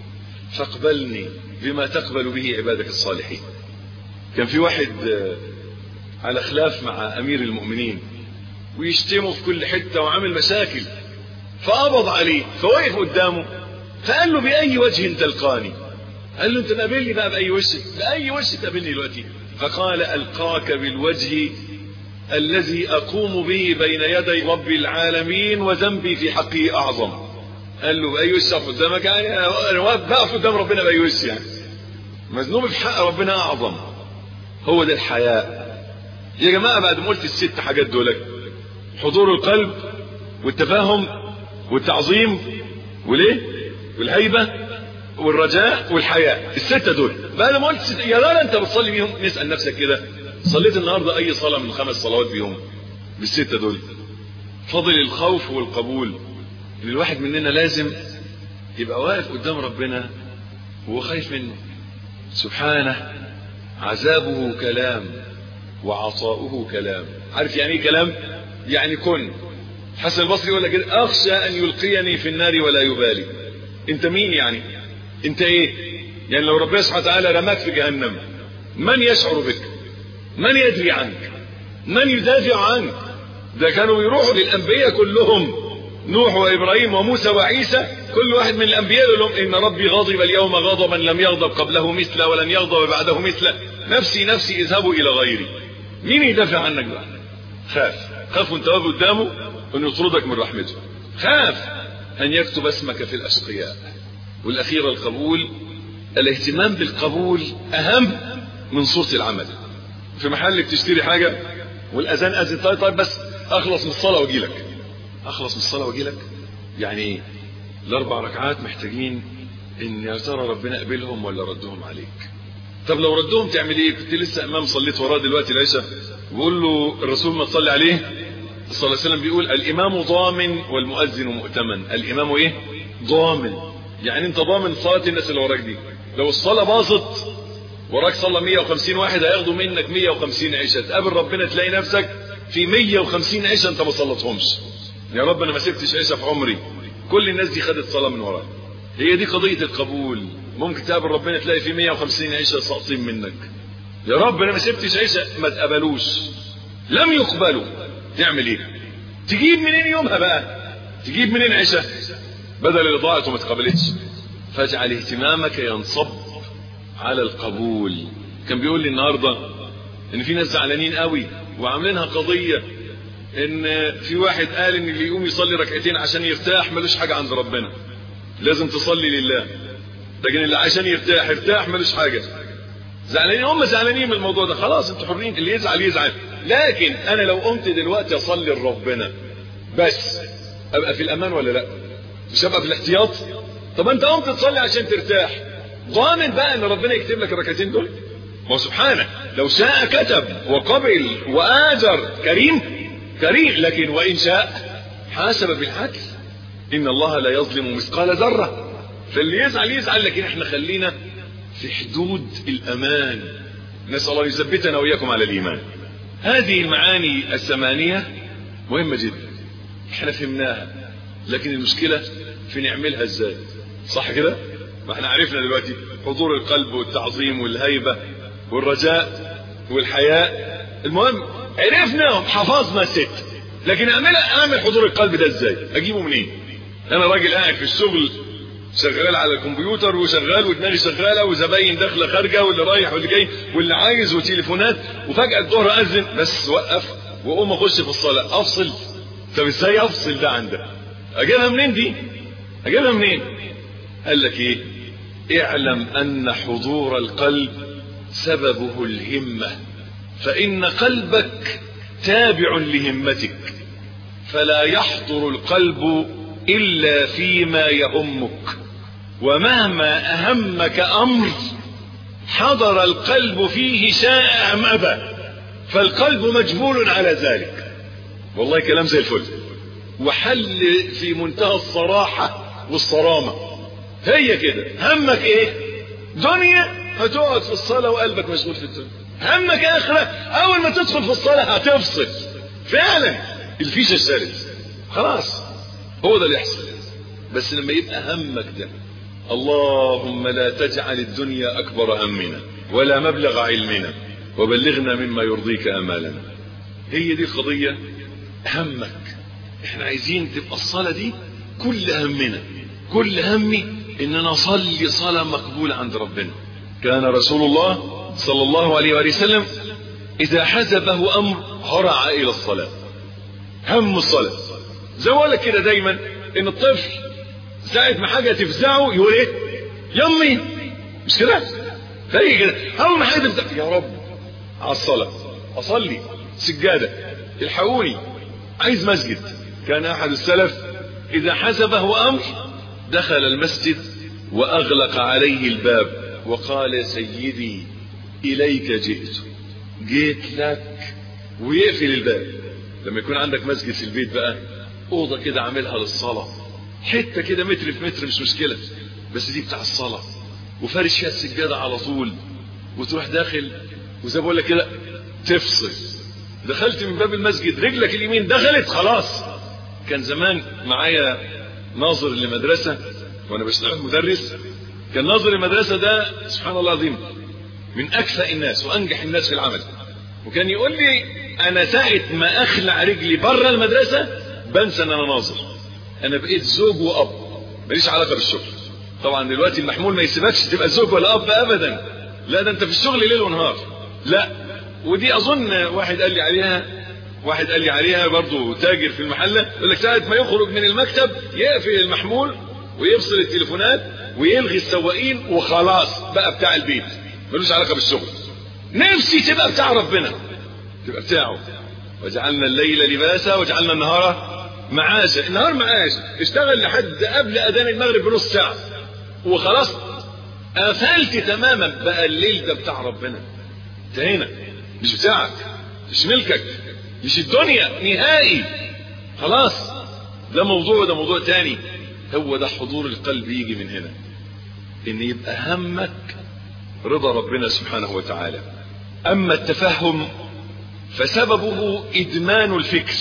فاقبلني بما تقبل به عبادك الصالحين. كان في واحد على خلاف مع امير المؤمنين ويشتمه في كل حته وعامل مشاكل، فقبض عليه فوقف قدامه فقال له باي وجه تلقاني؟ قال له انت تقابلني بقى باي وجه؟ باي وجه تقابلني دلوقتي؟ فقال القاك بالوجه الذي اقوم به بين يدي رب العالمين وذنبي في حقه اعظم. قال له باي وجه اقف قدامك؟ يعني انا واقف بقف قدام ربنا باي وجه؟ يعني مذنوب في حق ربنا اعظم. هو ده الحياء يا جماعه. بعد ما قلت الست حاجات دول، حضور القلب والتفاهم والتعظيم وليه والهيبه والرجاء والحياء، السته دول بعد ما قلت يا لا انت بتصلي بيهم؟ نسال نفسك كده، صليت النهارده اي صلاه من الخمس صلوات بيهم بالسته دول؟ فضل الخوف والقبول ان الواحد مننا لازم يبقى واقف قدام ربنا وهو خايف منه سبحانه. عذابه كلام وعطاؤه كلام. عارف يعني ايه كلام؟ يعني كن. حسن البصري يقول لك كده اخشى ان يلقيني في النار ولا يبالي. انت مين يعني؟ انت ايه يعني؟ لو ربنا سبحانه وتعالى رماك في جهنم من يشعر بك؟ من يدري عنك؟ من يدافع عنك؟ ده كانوا يروحوا للانبياء كلهم، نوح وابراهيم وموسى وعيسى، كل واحد من الانبياء يقول لهم ان ربي غضب اليوم غضبا لم يغضب قبله مثله ولن يغضب بعده مثله، نفسي نفسي اذهبوا الى غيري. مين يدافع عنك بقى؟ خاف. خاف وانت واقف قدامه ان يطردك من رحمته. خاف ان يكتب اسمك في الاشقياء. والاخير القبول. الاهتمام بالقبول اهم من صورة العمل. في محل بتشتري حاجة والاذان اذن، طيب طيب بس اخلص من الصلاة واجيلك. اخلص من الصلاة واجيلك يعني ايه؟ الاربع ركعات محتاجين ان يا ترى ربنا قبلهم ولا ردهم عليك. طب لو ردهم تعمل ايه؟ كنت لسه امام صليت وراه دلوقتي العشاء، بقول له الرسول ما تصلي عليه صلى الله عليه وسلم بيقول الامام ضامن والمؤذن مؤتمن. الامام ايه؟ ضامن. يعني انت ضامن صلاة الناس اللي وراك دي. لو الصلاة باظت وراك صلى مية وخمسين واحد هياخدوا منك مية وخمسين عشاء، تقابل ربنا تلاقي نفسك في مية وخمسين عشاء انت ما صلتهمش. يا رب انا ما سبتش عشاء في عمري، كل الناس دي خدت صلاة من وراك. هي دي قضية القبول. ممكن تقابل ربنا تلاقي في مية وخمسين عشاء ساقطين منك. يا رب انا ما سبتش عشاء، ما تقبلوش، لم يقبلوا. تعمل ايه؟ تجيب منين يومها بقى؟ تجيب منين عشاء بدل اللي ضاعت وما تقبلتش؟ فاجعل اهتمامك ينصب على القبول. كان بيقول لي النهارده ان في ناس زعلانين قوي وعاملينها قضيه ان في واحد قال ان اللي يقوم يصلي ركعتين عشان يرتاح ملوش حاجه عند ربنا، لازم تصلي لله. لكن اللي عشان يرتاح يرتاح ملوش حاجه. زعلانين، هم زعلانين من الموضوع ده، خلاص انتوا حرين، اللي يزعل يزعل. لكن انا لو قمت دلوقتي اصلي لربنا بس ابقى في الامان ولا لا؟ مش ابقى في الاحتياط؟ طب انت قمت تصلي عشان ترتاح، ضامن بقى ان ربنا يكتب لك الركعتين دول؟ هو سبحانه لو شاء كتب وقبل واجر، كريم كريم. لكن وان شاء حاسب بالعدل، ان الله لا يظلم مثقال ذره. فاللي يزعل يزعل، لكن احنا خلينا في حدود الامان. نسال الله يثبتنا واياكم على الايمان. هذه المعاني الثمانيه مهمه جدا، احنا فهمناها، لكن المشكله في نعملها ازاي. صح كده؟ ما احنا عرفنا دلوقتي حضور القلب والتعظيم والهيبه والرجاء والحياء. المهم عرفناهم، حفظنا الست، لكن اعملها اعمل حضور القلب ده ازاي؟ اجيبه منين؟ انا راجل قاعد في الشغل شغال على الكمبيوتر وشغال ودماغي شغاله وزباين داخله خارجه واللي رايح واللي جاي واللي عايز وتليفونات، وفجاه الظهر اذن بس وقف واقوم اخش في الصلاه افصل. طب ازاي افصل ده عندك؟ اجيبها منين دي؟ اجيبها منين؟ قال لك ايه؟ اعلم ان حضور القلب سببه الهمه، فان قلبك تابع لهمتك، فلا يحضر القلب إلا فيما يهمك، ومهما أهمك أمر حضر القلب فيه شاء أم أبى، فالقلب مجبول على ذلك. والله كلام زي الفل، وحل في منتهى الصراحة والصرامة. هي كده، همك ايه؟ دنيا، هتقعد في الصلاة وقلبك مشغول في الدنيا. همك آخرة، أول ما تدخل في الصلاة هتفصل فعلا، الفيشة اشترت خلاص. هو ده اللي يحصل. بس لما يبقى همك ده اللهم لا تجعل الدنيا أكبر همنا ولا مبلغ علمنا وبلغنا مما يرضيك أمالنا. هي دي القضية. همك، احنا عايزين تبقى الصلاة دي كل همنا، كل همي ان انا اصلي صلاة مقبولة عند ربنا. كان رسول الله صلى الله عليه وآله وسلم اذا حزبه امر هرع الى الصلاة. هم الصلاة زي ما اقول لك كده دايما، ان الطفل ساعة ما حاجة تفزعه يقول ايه؟ يمي، مش كده؟ فهي كده، اول ما حاجة تفزعه يا رب على الصلاة، اصلي سجادة، الحقوني، عايز مسجد. كان احد السلف اذا حزبه امر دخل المسجد واغلق عليه الباب وقال يا سيدي اليك جئت، جيت لك، ويقفل الباب. لما يكون عندك مسجد في البيت بقى، اوضه كده عاملها للصلاه، حته كده متر في متر مش مشكله، بس دي بتاع الصلاه، وفارش فيها السجاده على طول، وتروح داخل وزي ما بقول لك كده تفصل. دخلت من باب المسجد رجلك اليمين دخلت خلاص. كان زمان معايا ناظر لمدرسة وانا بشتغل مدرس، كان ناظر المدرسة ده سبحان الله العظيم من اكفأ الناس وانجح الناس في العمل، وكان يقول لي انا ساعة ما اخلع رجلي بره المدرسة بنسى ان انا ناظر، انا بقيت زوج واب، ماليش علاقة بالشغل. طبعا دلوقتي المحمول ما يسيبكش تبقى زوج ولا اب ابدا، لا ده انت في الشغل ليل ونهار. لا، ودي اظن واحد قال لي عليها، واحد قال لي عليها برضو تاجر في المحلة، يقول لك ساعة ما يخرج من المكتب يقفل المحمول ويفصل التليفونات ويلغي السواقين وخلاص بقى بتاع البيت، ملوش علاقة بالشغل. نفسي تبقى بتاع ربنا، تبقى بتاعه. وجعلنا الليل لباسا وجعلنا النهار معاشا. النهار معاش، اشتغل لحد قبل اذان المغرب بنص ساعة وخلاص قفلت تماما، بقى الليل ده بتاع ربنا. انتهينا، مش بتاعك، مش ملكك، مش الدنيا نهائي، خلاص. ده موضوع ده موضوع تاني. هو ده حضور القلب يجي من هنا، ان يبقى همك رضا ربنا سبحانه وتعالى. اما التفهم فسببه ادمان الفكر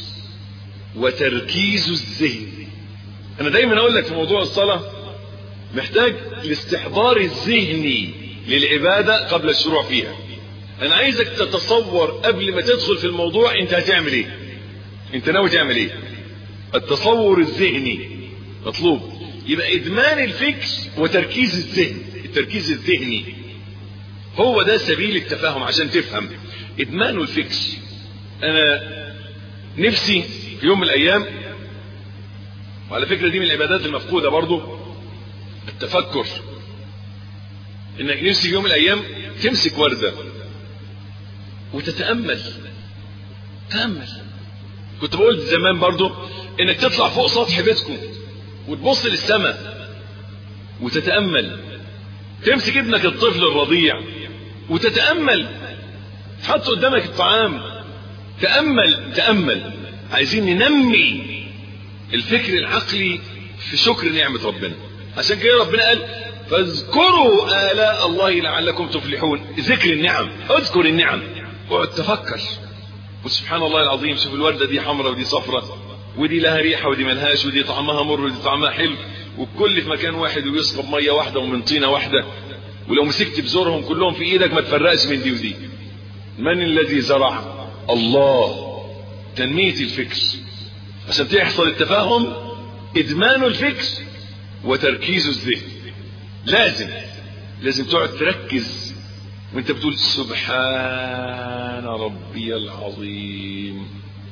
وتركيز الذهن. انا دايما اقول لك في موضوع الصلاة محتاج الاستحضار الذهني للعبادة قبل الشروع فيها. انا عايزك تتصور قبل ما تدخل في الموضوع انت هتعمل ايه، انت ناوي تعمل ايه. التصور الذهني مطلوب. يبقى ادمان الفكر وتركيز الذهن. التركيز الذهني هو ده سبيل التفاهم عشان تفهم. ادمان الفكر، انا نفسي في يوم من الايام، وعلى فكرة دي من العبادات المفقودة برضو التفكر، انك نفسي في يوم من الايام تمسك وردة وتتأمل. تأمل. كنت بقول زمان برضو انك تطلع فوق سطح بيتكم وتبص للسماء وتتأمل. تمسك ابنك الطفل الرضيع وتتأمل، تحط قدامك الطعام، تأمل تأمل. عايزين ننمي الفكر العقلي في شكر نعمة ربنا. عشان كده ربنا قال فاذكروا آلاء الله لعلكم تفلحون. ذكر النعم، اذكر النعم، اقعد تفكر. وسبحان الله العظيم، شوف الوردة دي حمراء ودي صفراء ودي لها ريحة ودي ملهاش، ودي طعمها مر ودي طعمها حلو، والكل في مكان واحد ويشرب مية واحدة ومن طينة واحدة، ولو مسكت بزورهم كلهم في ايدك ما تفرقش من دي ودي. من الذي زرع؟ الله. تنمية الفكر عشان تحصل التفاهم، ادمان الفكر وتركيز الذهن. لازم لازم تقعد تركز وانت بتقول سبحان ربي العظيم،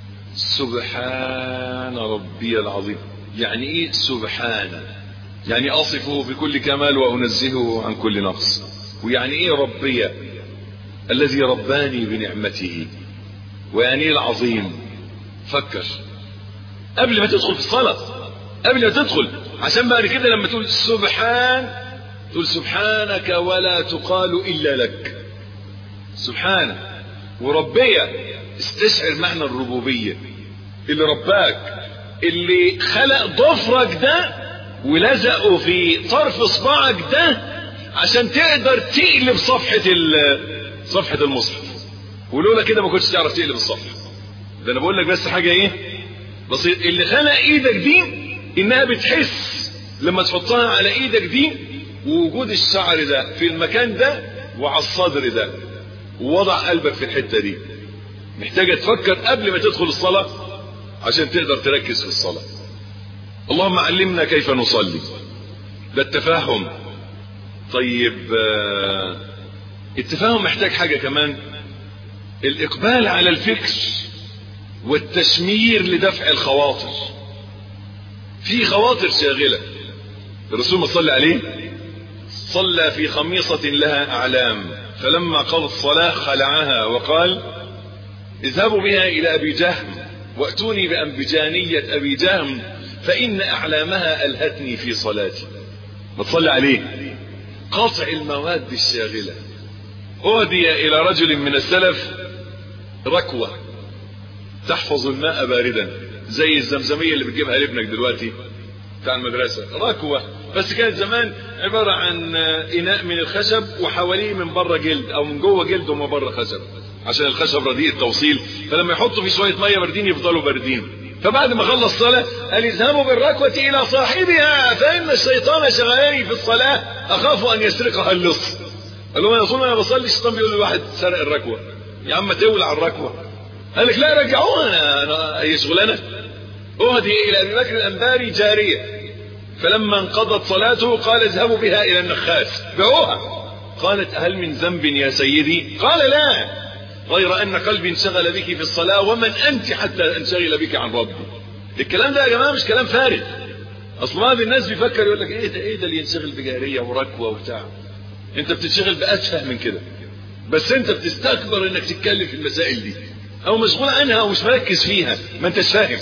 سبحان ربي العظيم. يعني ايه سبحان؟ يعني اصفه بكل كمال وانزهه عن كل نقص. ويعني ايه ربي؟ الذي رباني بنعمته. ويعني ايه العظيم؟ فكر قبل ما تدخل في الصلاة، قبل ما تدخل، عشان بعد كده لما تقول سبحان تقول سبحانك ولا تقال إلا لك. سبحانه وربية، استشعر معنى الربوبية. اللي رباك، اللي خلق ضفرك ده ولزقه في طرف اصبعك ده عشان تقدر تقلب صفحة صفحة المصحف، ولولا كده ما كنتش تعرف تقلب الصفحة. ده انا بقول لك بس حاجة ايه بسيط. اللي خلق ايدك دي انها بتحس لما تحطها على ايدك دي ووجود الشعر ده في المكان ده وعلى الصدر ده، ووضع قلبك في الحتة دي. محتاجة تفكر قبل ما تدخل الصلاة عشان تقدر تركز في الصلاة. اللهم علمنا كيف نصلي. ده التفاهم. طيب آه التفاهم محتاج حاجة كمان، الإقبال على الفكر والتشمير لدفع الخواطر. في خواطر شاغلة. الرسول ما صلى عليه صلى في خميصة لها أعلام، فلما قضى الصلاة خلعها وقال اذهبوا بها إلى أبي جهم وأتوني بأنبجانية أبي جهم فإن أعلامها ألهتني في صلاتي. ما تصلي عليه. قطع المواد الشاغلة. أهدي إلى رجل من السلف ركوة تحفظ الماء باردا، زي الزمزمية اللي بتجيبها لابنك دلوقتي بتاع المدرسة. ركوة بس كانت زمان عبارة عن إناء من الخشب وحواليه من بره جلد أو من جوه جلد ومن بره خشب، عشان الخشب رديء التوصيل، فلما يحطوا فيه شوية مية باردين يفضلوا باردين. فبعد ما خلص الصلاة قال اذهبوا بالركوة إلى صاحبها فإن الشيطان شغلني في الصلاة أخاف أن يسرقها اللص. قال له يا صلى أنا بصلي، الشيطان بيقول لي واحد سرق الركوة. يا عم تولع الركوة. قال لك لا رجعوها، أنا, أنا هي شغلانة. أهدي إلى أبي بكر الأنباري جارية فلما انقضت صلاته قال اذهبوا بها إلى النخاس بيعوها. قالت هل من ذنب يا سيدي؟ قال لا، غير أن قلبي انشغل بك في الصلاة ومن أنت حتى انشغل بك عن ربي. الكلام ده يا جماعة مش كلام فارغ. أصل بعض الناس بيفكر يقول لك إيه ده إيه ده اللي ينشغل بجارية وركوة وبتاع. أنت بتنشغل بأتفه من كده، بس أنت بتستكبر إنك تتكلم في المسائل دي أو مشغول عنها أو مش مركز فيها، ما أنتش فاهم.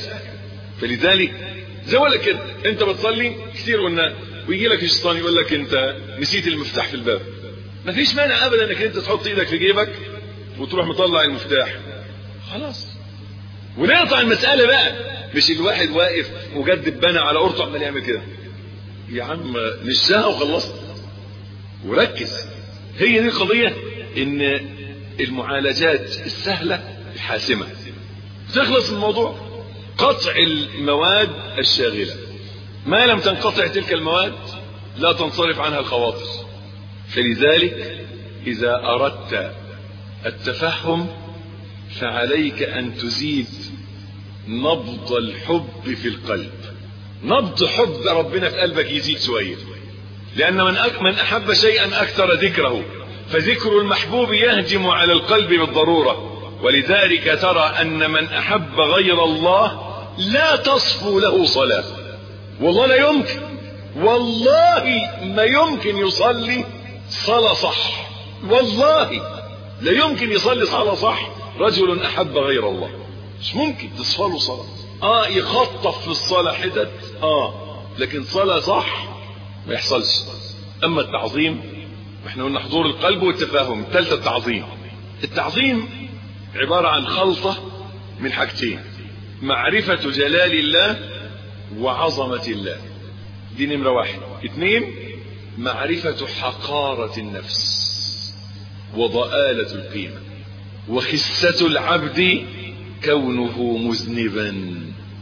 فلذلك زي ولا كده أنت بتصلي كتير قلنا ويجي لك الشيطان يقول لك أنت نسيت المفتاح في الباب. مفيش مانع أبدا إنك أنت تحط إيدك في جيبك وتروح مطلع المفتاح خلاص ونقطع المسألة بقى. مش الواحد واقف وجد بنا على قرطه عمال يعمل كده. يا عم نشها وخلصت وركز. هي دي القضية، ان المعالجات السهلة الحاسمة تخلص الموضوع. قطع المواد الشاغلة، ما لم تنقطع تلك المواد لا تنصرف عنها الخواطر. فلذلك إذا أردت التفهم فعليك أن تزيد نبض الحب في القلب. نبض حب ربنا في قلبك يزيد شوية، لأن من من أحب شيئا أكثر ذكره، فذكر المحبوب يهجم على القلب بالضرورة. ولذلك ترى أن من أحب غير الله لا تصفو له صلاة. والله لا يمكن، والله ما يمكن يصلي صلاة صح، والله لا يمكن يصلي صلاة صح رجل أحب غير الله. مش ممكن تصفى له صلاة. اه يخطف في الصلاة حتت اه لكن صلاة صح ما يحصلش. اما التعظيم احنا قلنا حضور القلب والتفاهم. الثالثة التعظيم. التعظيم عبارة عن خلطة من حاجتين: معرفة جلال الله وعظمة الله، دي نمرة واحد. اثنين، معرفة حقارة النفس وضآلة القيمة وخسة العبد كونه مذنبا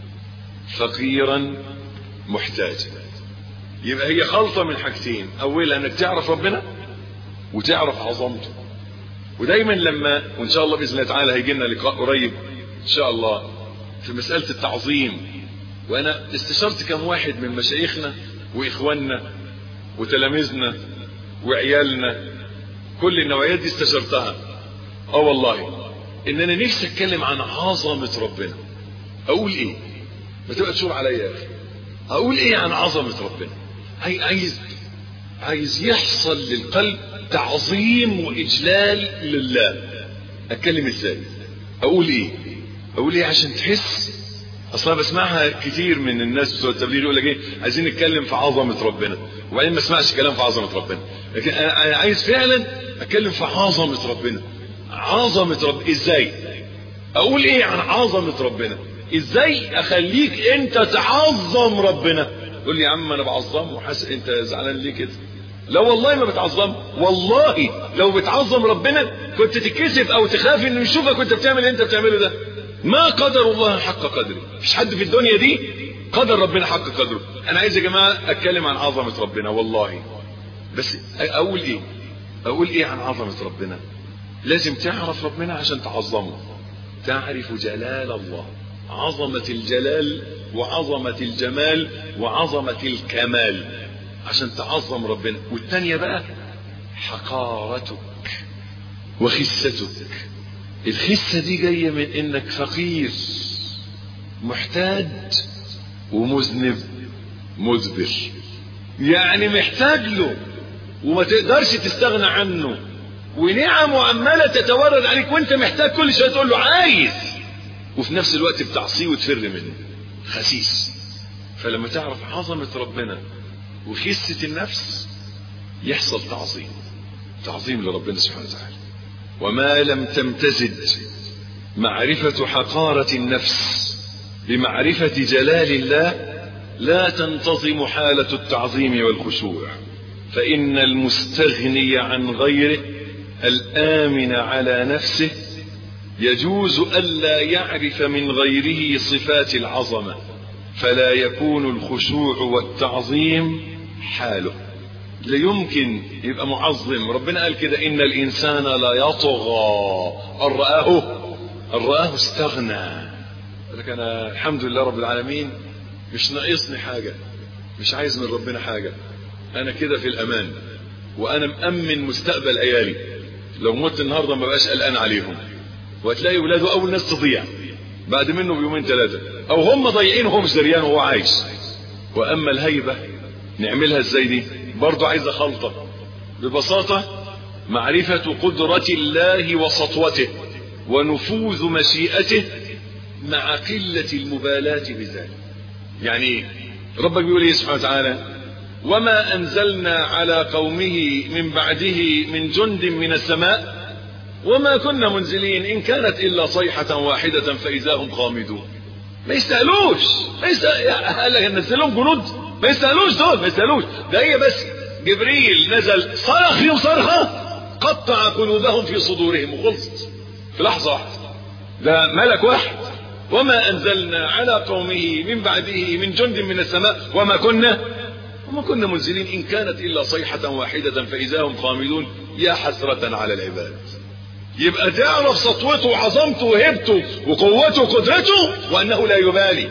فقيرا محتاجا. يبقى هي خلطة من حاجتين: اولا انك تعرف ربنا وتعرف عظمته. ودايما لما وان شاء الله باذن الله تعالى هيجي لنا لقاء قريب ان شاء الله في مسألة التعظيم، وانا استشرت كم واحد من مشايخنا واخواننا وتلاميذنا وعيالنا، كل النوعيات دي استشرتها. اه والله ان انا نفسي اتكلم عن عظمة ربنا. اقول ايه؟ ما تبقى تشور عليا يا اخي. اقول ايه عن عظمة ربنا؟ عايز عايز يحصل للقلب تعظيم واجلال لله. اتكلم ازاي؟ اقول ايه؟ اقول ايه عشان تحس اصلا بسمعها كتير من الناس بتوع التبليغ يقول لك ايه عايزين نتكلم في عظمه ربنا، وبعدين ما اسمعش كلام في عظمه ربنا. لكن انا عايز فعلا اتكلم في عظمه ربنا. عظمه رب ازاي؟ اقول ايه عن عظمه ربنا؟ ازاي اخليك انت تعظم ربنا؟ تقول لي يا عم انا بعظمه وحاسس انت زعلان ليه كده؟ لا والله ما بتعظمه، والله لو بتعظم ربنا كنت تتكسف او تخاف انه يشوفك وانت بتعمل اللي انت بتعمله ده. ما قدر الله حق قدره، مفيش حد في الدنيا دي قدر ربنا حق قدره. انا عايز يا جماعه اتكلم عن عظمه ربنا والله، بس اقول ايه؟ اقول ايه عن عظمه ربنا؟ لازم تعرف ربنا عشان تعظمه. تعرف جلال الله، عظمه الجلال وعظمه الجمال وعظمه الكمال عشان تعظم ربنا. والثانيه بقى حقارتك وخستك. الخسة دي جاية من انك فقير محتاج ومذنب مذبر، يعني محتاج له وما تقدرش تستغنى عنه، ونعمه عمالة تتورد عليك وانت محتاج كل شوية تقول له عايز، وفي نفس الوقت بتعصيه وتفر منه. خسيس. فلما تعرف عظمة ربنا وخسة النفس يحصل تعظيم، تعظيم لربنا سبحانه وتعالى. وما لم تمتزج معرفة حقارة النفس بمعرفة جلال الله لا تنتظم حالة التعظيم والخشوع، فإن المستغني عن غيره الآمن على نفسه يجوز ألا يعرف من غيره صفات العظمة، فلا يكون الخشوع والتعظيم حاله. لا يمكن يبقى معظم. ربنا قال كده إن الإنسان لا يطغى أن رآه أن رآه استغنى. لك أنا الحمد لله رب العالمين مش ناقصني حاجة، مش عايز من ربنا حاجة، أنا كده في الأمان، وأنا مأمن مستقبل عيالي. لو مت النهاردة ما بقاش قلقان عليهم، وهتلاقي ولاده أول ناس تضيع بعد منه بيومين ثلاثة، أو هم ضايعين وهو مش دريان وهو عايش. وأما الهيبة نعملها ازاي دي؟ برضو عايزة خلطة. ببساطة معرفة قدرة الله وسطوته ونفوذ مشيئته مع قلة المبالاة بذلك. يعني ايه؟ ربك بيقول ايه سبحانه وتعالى؟ وما انزلنا على قومه من بعده من جند من السماء وما كنا منزلين ان كانت الا صيحة واحدة فاذا هم خامدون. ما يستاهلوش، ما يستاهل نزلهم جنود، ما يستاهلوش دول، ما يستاهلوش. ده هي بس جبريل نزل صرخ فيهم صرخة قطع قلوبهم في صدورهم وخلصت في لحظة واحدة. ده ملك واحد. وما انزلنا على قومه من بعده من جند من السماء وما كنا وما كنا منزلين ان كانت الا صيحة واحدة فاذا هم خامدون يا حسرة على العباد. يبقى تعرف سطوته وعظمته وهبته وقوته وقدرته وانه لا يبالي.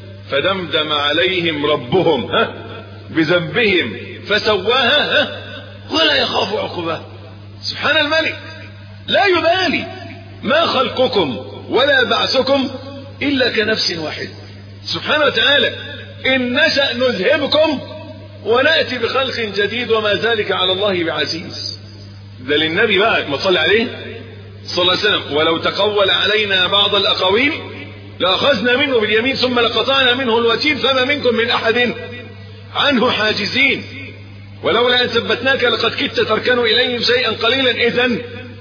فدمدم عليهم ربهم ها بذنبهم فسواها ها ولا يخاف عقباها. سبحان الملك لا يبالي ما خلقكم ولا بعثكم الا كنفس واحدة سبحانه وتعالى. ان نشأ نذهبكم ونأتي بخلق جديد وما ذلك على الله بعزيز. ده للنبي بقى ما صلى عليه صلى الله عليه وسلم. ولو تقول علينا بعض الاقاويل لأخذنا منه باليمين ثم لقطعنا منه الوتين فما منكم من احد عنه حاجزين ولولا ان ثبتناك لقد كدت تركن اليهم شيئا قليلا اذا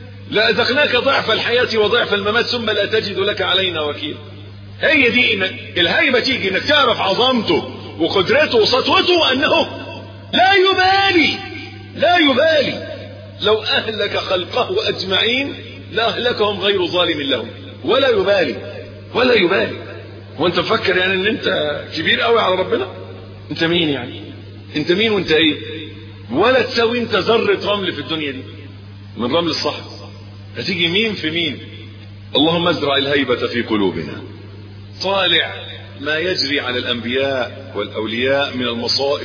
لأذقناك ضعف الحياة وضعف الممات ثم لا تجد لك علينا وكيل. هي دي إن الهيبة تيجي انك تعرف عظمته وقدرته وسطوته وانه لا يبالي لا يبالي. لو اهلك خلقه اجمعين لاهلكهم غير ظالم لهم ولا يبالي ولا يبالي. وانت مفكر يعني ان انت كبير قوي على ربنا؟ انت مين يعني؟ انت مين وانت ايه؟ ولا تساوي انت ذرة رمل في الدنيا دي من رمل الصحراء. هتيجي مين في مين؟ اللهم ازرع الهيبة في قلوبنا. طالع ما يجري على الانبياء والاولياء من المصائب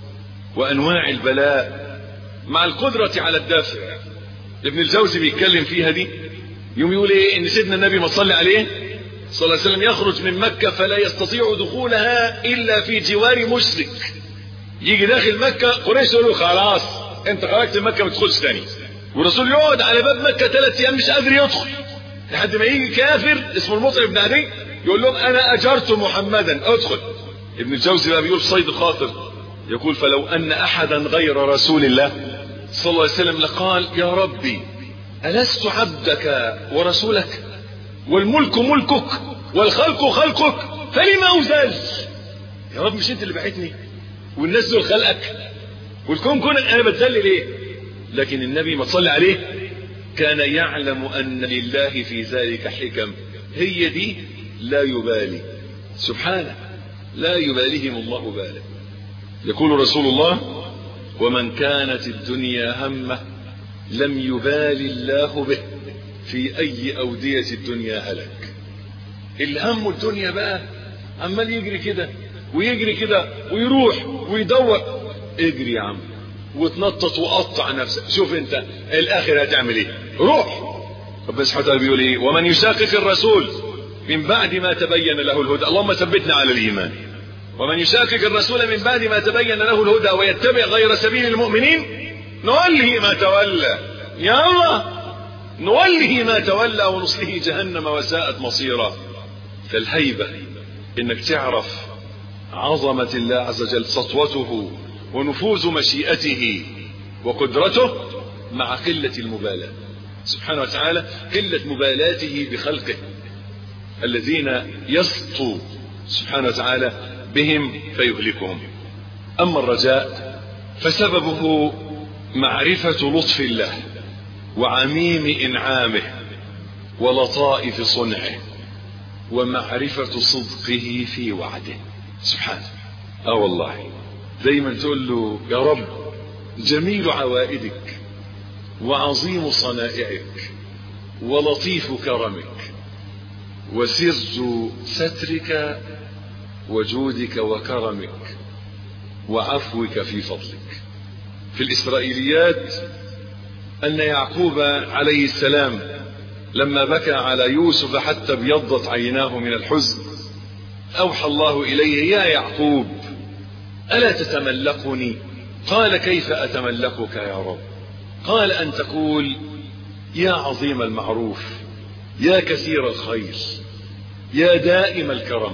وانواع البلاء مع القدرة على الدافع. ابن الجوزي بيتكلم فيها دي، يوم يقول ايه؟ ان سيدنا النبي ما صلى عليه صلى الله عليه وسلم يخرج من مكة فلا يستطيع دخولها الا في جوار مشرك. يجي داخل مكة قريش يقولوا خلاص انت خرجت من مكة ما تدخلش تاني، والرسول يقعد على باب مكة ثلاث ايام مش قادر يدخل لحد ما يجي كافر اسمه المطعم بن عدي يقول لهم انا اجرت محمدا ادخل. ابن الجوزي بقى بيقول صيد الخاطر، يقول فلو ان احدا غير رسول الله صلى الله عليه وسلم لقال يا ربي ألست عبدك ورسولك والملك ملكك والخلق خلقك فلما أزال؟ يا رب مش انت اللي بعتني والناس دول خلقك والكون كونك، انا بتذل ليه؟ لكن النبي ما تصلي عليه كان يعلم ان لله في ذلك حكم، هي دي لا يبالي سبحانه، لا يباليهم الله بالا. يقول رسول الله ومن كانت الدنيا همه لم يبال الله به في اي اودية الدنيا هلك. الهم الدنيا بقى عمال يجري كده ويجري كده ويروح ويدور، اجري يا عم وتنطط وقطع نفسك، شوف انت الاخر هتعمل ايه، روح. ربنا سبحانه وتعالى بيقول ايه؟ ومن يشاقق الرسول من بعد ما تبين له الهدى، اللهم ثبتنا على الايمان. ومن يشاقق الرسول من بعد ما تبين له الهدى ويتبع غير سبيل المؤمنين نوله ما تولى، يا الله نوله ما تولى ونصله جهنم وساءت مصيرا. فالهيبة انك تعرف عظمة الله عز وجل، سطوته ونفوذ مشيئته وقدرته مع قلة المبالاة سبحانه وتعالى، قلة مبالاته بخلقه الذين يسطو سبحانه وتعالى بهم فيهلكهم. اما الرجاء فسببه معرفة لطف الله وعميم انعامه ولطائف صنعه ومعرفة صدقه في وعده سبحانه. اه والله دايما تقول له يا رب جميل عوائدك وعظيم صنائعك ولطيف كرمك وسر سترك وجودك وكرمك وعفوك في فضلك. في الإسرائيليات أن يعقوب عليه السلام لما بكى على يوسف حتى ابيضت عيناه من الحزن أوحى الله إليه يا يعقوب ألا تتملقني؟ قال كيف أتملقك يا رب؟ قال أن تقول يا عظيم المعروف يا كثير الخير يا دائم الكرم.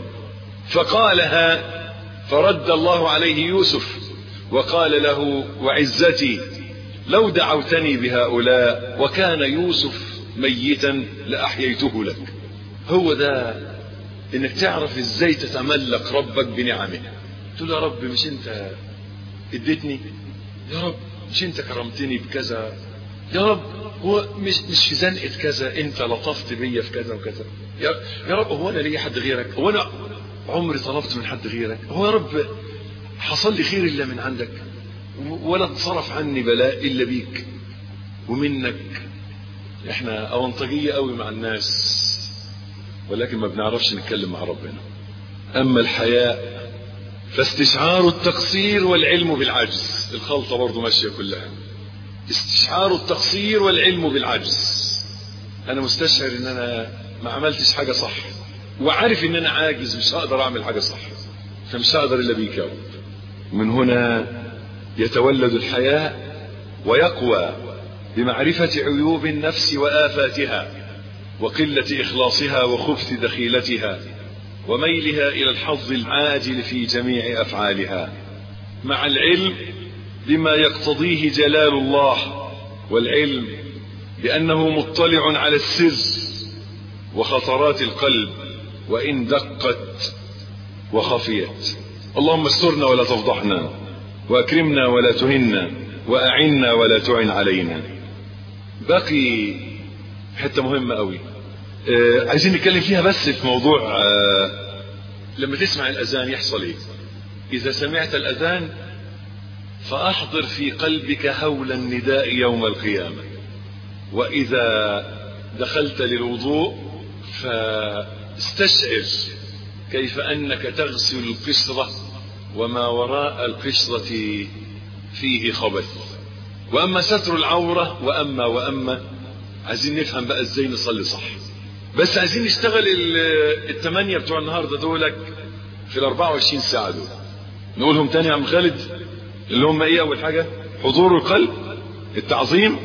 فقالها فرد الله عليه يوسف وقال له وعزتي لو دعوتني بهؤلاء وكان يوسف ميتا لأحييته لك. هو ده انك تعرف ازاي تتملك ربك بنعمه. تقول يا رب مش انت اديتني، يا رب مش انت كرمتني بكذا، يا رب هو مش مش في زنقه كذا انت لطفت بيا في كذا وكذا، يا, يا رب هو انا ليا حد غيرك؟ هو انا عمري طلبت من حد غيرك؟ هو يا رب حصل لي خير الا من عندك؟ ولا اتصرف عني بلاء الا بيك ومنك. احنا اونطجيه قوي مع الناس ولكن ما بنعرفش نتكلم مع ربنا. اما الحياء فاستشعار التقصير والعلم بالعجز، الخلطة برضو ماشية كلها، استشعار التقصير والعلم بالعجز. انا مستشعر ان انا ما عملتش حاجة صح وعارف ان انا عاجز مش هقدر اعمل حاجة صح، فمش هقدر الا بيك يا رب. من هنا يتولد الحياء ويقوى بمعرفة عيوب النفس وآفاتها وقلة إخلاصها وخبث دخيلتها وميلها إلى الحظ العاجل في جميع أفعالها، مع العلم بما يقتضيه جلال الله والعلم بأنه مطلع على السر وخطرات القلب وإن دقت وخفيت. اللهم استرنا ولا تفضحنا وأكرمنا ولا تهنا وأعنا ولا تعن علينا. باقي حتة مهمة قوي آه عايزين نتكلم فيها بس في موضوع آه لما تسمع الأذان يحصل ايه؟ إذا سمعت الأذان فأحضر في قلبك هول النداء يوم القيامة، وإذا دخلت للوضوء فاستشعر كيف أنك تغسل القشرة وما وراء القشرة فيه خبث. وأما ستر العورة وأما وأما عايزين نفهم بقى ازاي نصلي صح. بس عايزين نشتغل الثمانية بتوع النهاردة دولك في الاربعة وعشرين ساعة دول، نقولهم تاني يا عم خالد. اللي هم ايه؟ اول حاجة حضور القلب، التعظيم،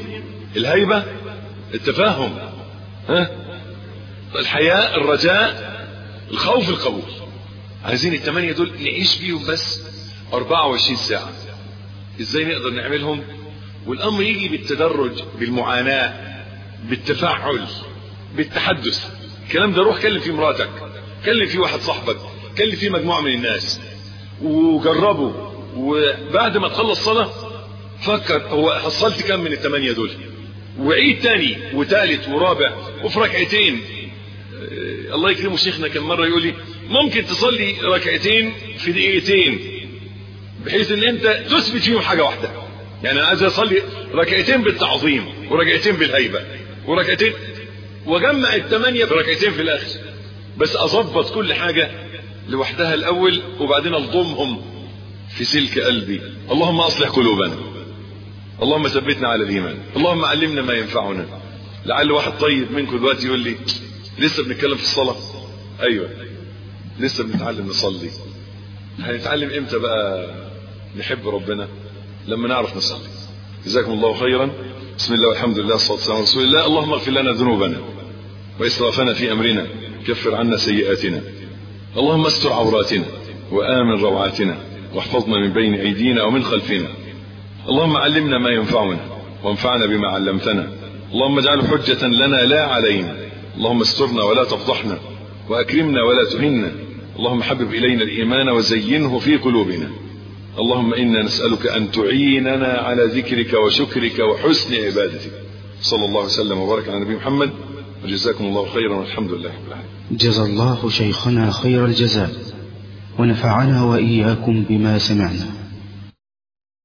الهيبة، التفاهم، ها، الحياء، الرجاء، الخوف القبول. عايزين الثمانية دول نعيش بيهم بس أربعة وعشرين ساعة. ازاي نقدر نعملهم؟ والامر يجي بالتدرج، بالمعاناة، بالتفاعل، بالتحدث. الكلام ده روح كلم فيه مراتك، كلم فيه واحد صاحبك، كلم فيه مجموعة من الناس وجربه. وبعد ما تخلص صلاة فكر هو حصلت كم من الثمانية دول، وعيد تاني وثالث ورابع وفي ركعتين. اه الله يكرمه شيخنا كان مرة يقول لي ممكن تصلي ركعتين في دقيقتين بحيث ان انت تثبت فيهم حاجة واحدة. يعني انا عايز اصلي ركعتين بالتعظيم وركعتين بالهيبة وركعتين وجمع الثمانية بركعتين في الاخر، بس اضبط كل حاجة لوحدها الاول وبعدين اضمهم في سلك قلبي. اللهم اصلح قلوبنا، اللهم ثبتنا على الايمان، اللهم علمنا ما ينفعنا. لعل واحد طيب منكم دلوقتي يقول لي لسه بنتكلم في الصلاة؟ ايوه لسه بنتعلم نصلي. هنتعلم امتى بقى نحب ربنا؟ لما نعرف نصلي. جزاكم الله خيرا. بسم الله والحمد لله والصلاة والسلام على رسول الله. اللهم اغفر لنا ذنوبنا وإسرافنا في أمرنا، كفر عنا سيئاتنا، اللهم استر عوراتنا وآمن روعاتنا، واحفظنا من بين أيدينا ومن خلفنا. اللهم علمنا ما ينفعنا وانفعنا بما علمتنا، اللهم اجعله حجة لنا لا علينا. اللهم استرنا ولا تفضحنا وأكرمنا ولا تهنا. اللهم حبب إلينا الإيمان وزينه في قلوبنا. اللهم إنا نسألك أن تعيننا على ذكرك وشكرك وحسن عبادتك. صلى الله وسلم وبارك على نبي محمد، وجزاكم الله خيرا والحمد لله رب العالمين.
جزا الله شيخنا خير الجزاء، ونفعنا وإياكم بما سمعنا.